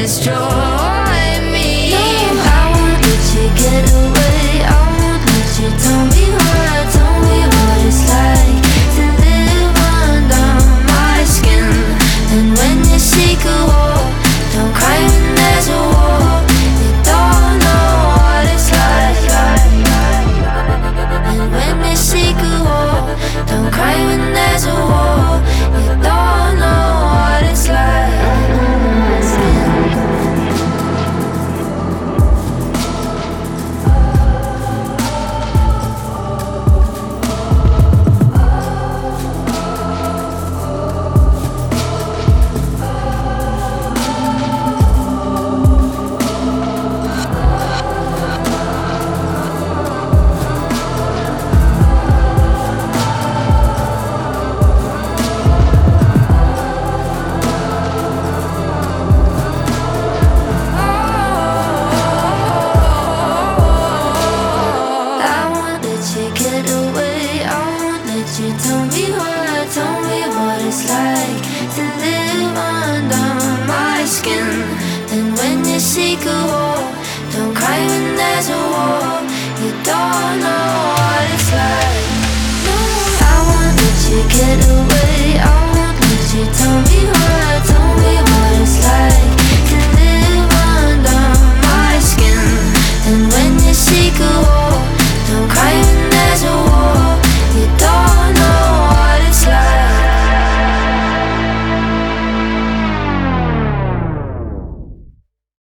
destroy me. I won't let you get away. I won't let you tell me what it's like to live under my skin. And when you seek a war, don't cry when there's a war. You don't know what it's like. And when you seek a war, don't cry when there's a war. You don't know what it's like. Tell me what it's like to live under my skin. And when you seek a war, don't cry when there's a war. You don't know what it's like. No, I won't let you get away. I won't let you tell me what it's like to live under my skin. And when you seek a war,